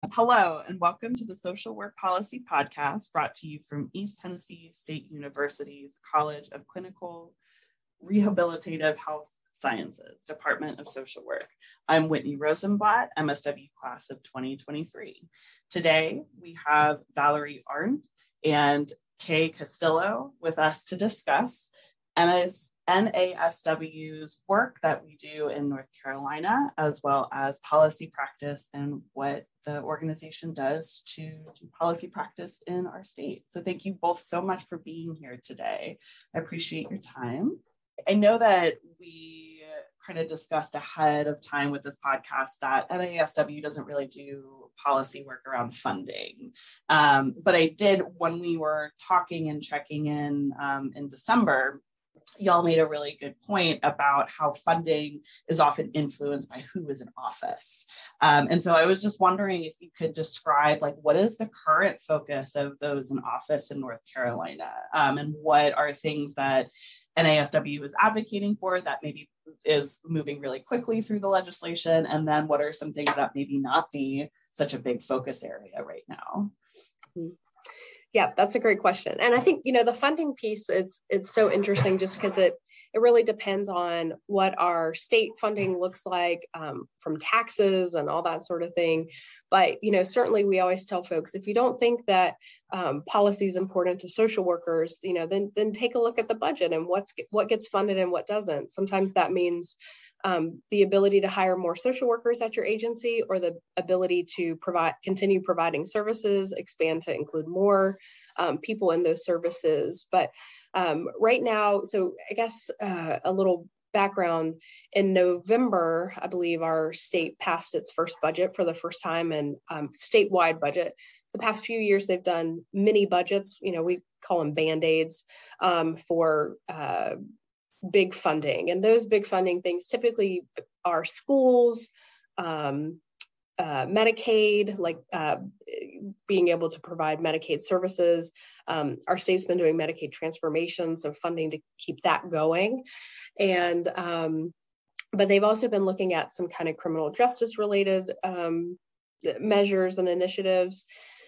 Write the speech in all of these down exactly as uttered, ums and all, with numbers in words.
Hello, and welcome to the Social Work Policy Podcast, brought to you from East Tennessee State University's College of Clinical Rehabilitative Health Sciences, Department of Social Work. I'm Whitney Rosenblatt, M S W class of twenty twenty-three. Today, we have Valerie Arndt and Kay Castillo with us to discuss N A S W's work that we do in North Carolina, as well as policy practice and what the organization does to do policy practice in our state. So thank you both so much for being here today. I appreciate your time. I know that we kind of discussed ahead of time with this podcast that N A S W doesn't really do policy work around funding. Um, but I did, when we were talking and checking in um, in December, y'all made a really good point about how funding is often influenced by who is in office. Um, and so I was just wondering if you could describe, like, what is the current focus of those in office in North Carolina? Um, and what are things that N A S W is advocating for that maybe is moving really quickly through the legislation? And then what are some things that maybe not be such a big focus area right now? Mm-hmm. Yeah, that's a great question. And I think, you know, the funding piece, it's it's so interesting just because it it really depends on what our state funding looks like um, from taxes and all that sort of thing. But, you know, certainly we always tell folks, if you don't think that um, policy is important to social workers, you know, then then take a look at the budget and what's what gets funded and what doesn't. Sometimes that means Um, the ability to hire more social workers at your agency, or the ability to provide, continue providing services, expand to include more um, people in those services. But um, right now, so I guess uh, a little background, in November, I believe our state passed its first budget for the first time, and um, statewide budget. The past few years, they've done mini budgets, you know, we call them Band-Aids um, for uh, big funding. And those big funding things typically are schools, um, uh, Medicaid, like uh, being able to provide Medicaid services. Um, our state's been doing Medicaid transformation, so funding to keep that going. And, um, but they've also been looking at some kind of criminal justice related um, measures and initiatives.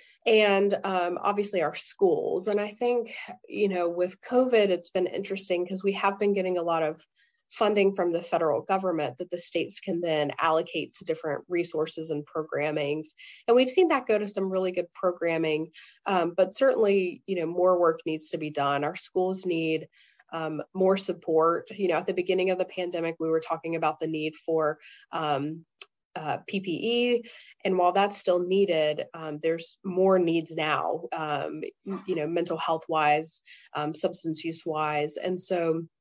And um, obviously our schools. And I think, you know, with COVID, it's been interesting because we have been getting a lot of funding from the federal government that the states can then allocate to different resources and programmings. And we've seen that go to some really good programming, um, but certainly, you know, more work needs to be done. Our schools need um, more support. You know, at the beginning of the pandemic, we were talking about the need for um, Uh, P P E, and while that's still needed, um, there's more needs now, um, you know, mental health wise, um, substance use wise. And so,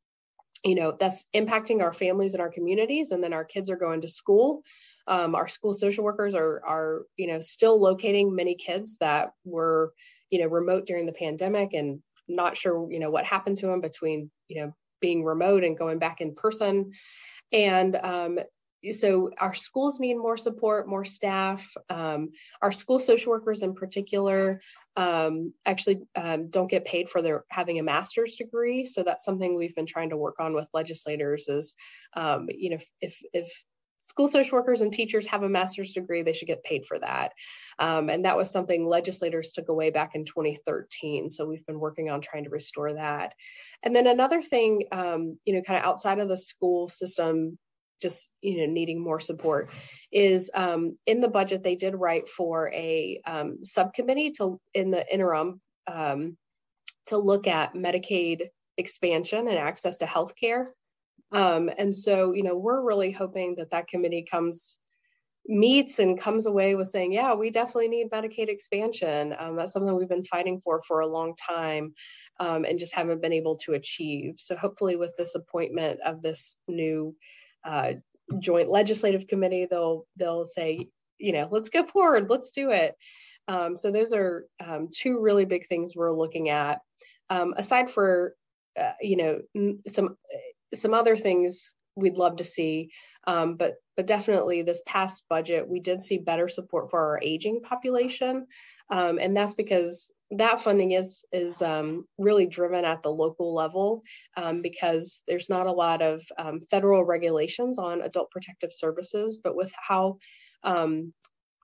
you know, that's impacting our families and our communities. And then our kids are going to school. Um, our school social workers are, are, you know, still locating many kids that were, you know, remote during the pandemic and not sure, you know, what happened to them between, you know, being remote and going back in person. And, um, So our schools need more support, more staff. Um, our school social workers in particular um, actually um, don't get paid for their having a master's degree. So that's something we've been trying to work on with legislators is, um, you know, if, if school social workers and teachers have a master's degree, they should get paid for that. Um, and that was something legislators took away back in twenty thirteen. So we've been working on trying to restore that. And then another thing, um, you know, kind of outside of the school system, just, you know, needing more support is um, in the budget, they did write for a um, subcommittee to in the interim um, to look at Medicaid expansion and access to healthcare. Um, and so, you know, we're really hoping that that committee comes, meets and comes away with saying, yeah, we definitely need Medicaid expansion. Um, that's something we've been fighting for for a long time um, and just haven't been able to achieve. So hopefully with this appointment of this new Uh, joint legislative committee, they'll they'll say, you know, let's go forward, let's do it. Um, so those are um, two really big things we're looking at. Um, aside for, uh, you know, some some other things we'd love to see, um, but but definitely this past budget, we did see better support for our aging population, um, and that's because that funding is is um, really driven at the local level um, because there's not a lot of um, federal regulations on adult protective services, but with how um,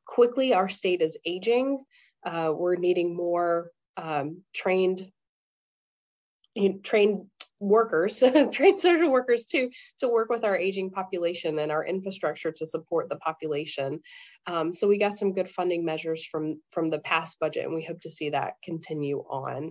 quickly our state is aging. Uh, we're needing more um, trained trained workers, trained social workers too, to work with our aging population and our infrastructure to support the population. Um, so we got some good funding measures from, from the past budget, and we hope to see that continue on.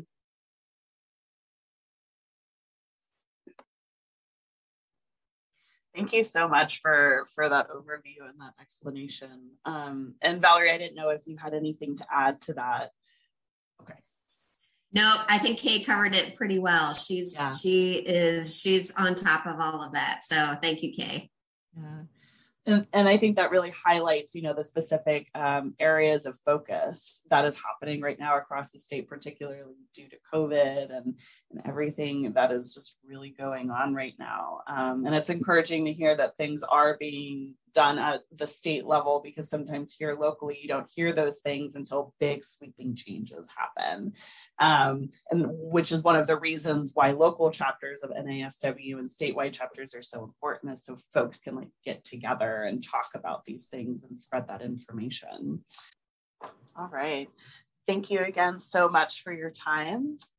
Thank you so much for, for that overview and that explanation. Um, and Valerie, I didn't know if you had anything to add to that. Okay. No, I think Kay covered it pretty well. She's yeah. she is she's on top of all of that. So thank you, Kay. Yeah. And, and I think that really highlights, you know, the specific um, areas of focus that is happening right now across the state, particularly due to COVID and, and everything that is just really going on right now. Um, and it's encouraging to hear that things are being done at the state level, because sometimes here locally, you don't hear those things until big sweeping changes happen. Um, and which is one of the reasons why local chapters of N A S W and statewide chapters are so important, is so folks can like get together and talk about these things and spread that information. All right. Thank you again so much for your time.